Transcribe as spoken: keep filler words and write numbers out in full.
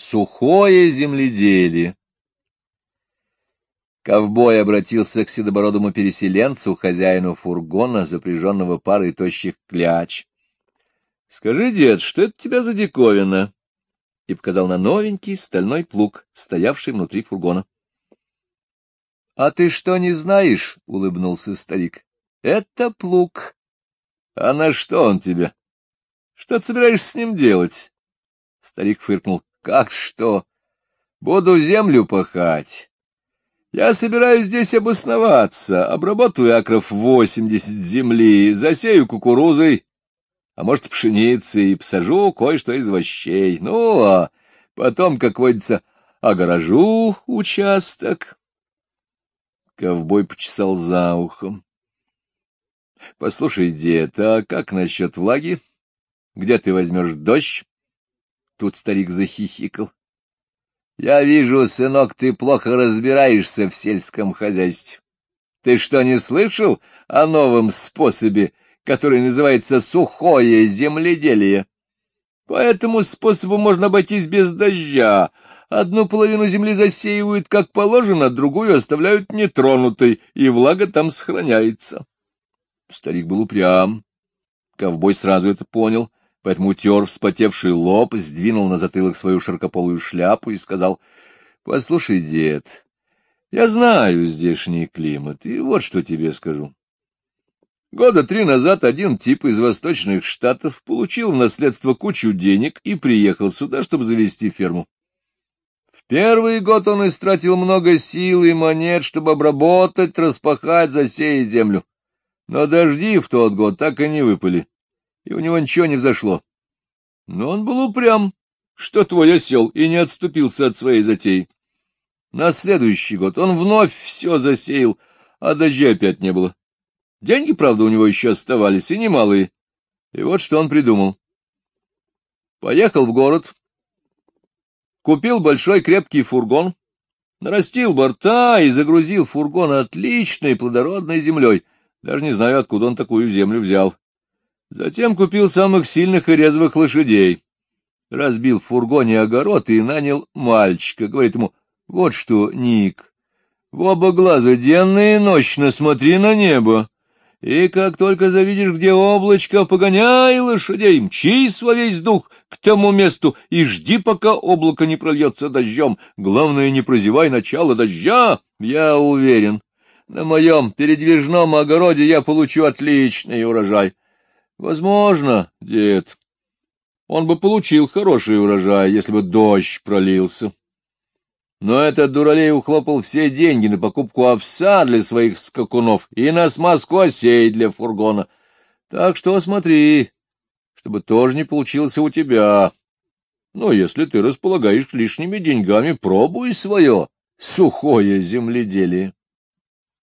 Сухое земледелие. Ковбой обратился к седобородому переселенцу, хозяину фургона, запряженного парой тощих кляч. — Скажи, дед, что это у тебя за диковина? И показал на новенький стальной плуг, стоявший внутри фургона. — А ты что, не знаешь? — улыбнулся старик. — Это плуг. — А на что он тебе? Что ты собираешься с ним делать? Старик фыркнул. — Как что? Буду землю пахать. Я собираюсь здесь обосноваться, обработаю акров восемьдесят земли, засею кукурузой, а может, пшеницей, и посажу кое-что из овощей. Ну, а потом, как водится, огорожу участок. Ковбой почесал за ухом. — Послушай, дед, а как насчет влаги? Где ты возьмешь дождь? Тут старик захихикал. — Я вижу, сынок, ты плохо разбираешься в сельском хозяйстве. Ты что, не слышал о новом способе, который называется сухое земледелие? По этому способу можно обойтись без дождя. Одну половину земли засеивают как положено, другую оставляют нетронутой, и влага там сохраняется. Старик был упрям. Ковбой сразу это понял, поэтому утер вспотевший лоб, сдвинул на затылок свою широкополую шляпу и сказал: — Послушай, дед, я знаю здешний климат, и вот что тебе скажу. Года три назад один тип из восточных штатов получил в наследство кучу денег и приехал сюда, чтобы завести ферму. В первый год он истратил много сил и монет, чтобы обработать, распахать, засеять землю. Но дожди в тот год так и не выпали, и у него ничего не взошло. Но он был упрям, что твой осел, и не отступился от своей затеи. На следующий год он вновь все засеял, а дождей опять не было. Деньги, правда, у него еще оставались, и немалые. И вот что он придумал. Поехал в город, купил большой крепкий фургон, нарастил борта и загрузил фургон отличной плодородной землей. Даже не знаю, откуда он такую землю взял. Затем купил самых сильных и резвых лошадей. Разбил в фургоне огород и нанял мальчика. Говорит ему: вот что, Ник, в оба глаза денно и ночно смотри на небо. И как только завидишь, где облачко, погоняй лошадей, мчись во весь дух к тому месту и жди, пока облако не прольется дождем. Главное, не прозевай начало дождя. Я уверен, на моем передвижном огороде я получу отличный урожай. Возможно, дед, он бы получил хороший урожай, если бы дождь пролился. Но этот дуралей ухлопал все деньги на покупку овса для своих скакунов и на смазку осей для фургона. Так что смотри, чтобы тоже не получилось у тебя. Но если ты располагаешь лишними деньгами, пробуй свое сухое земледелие.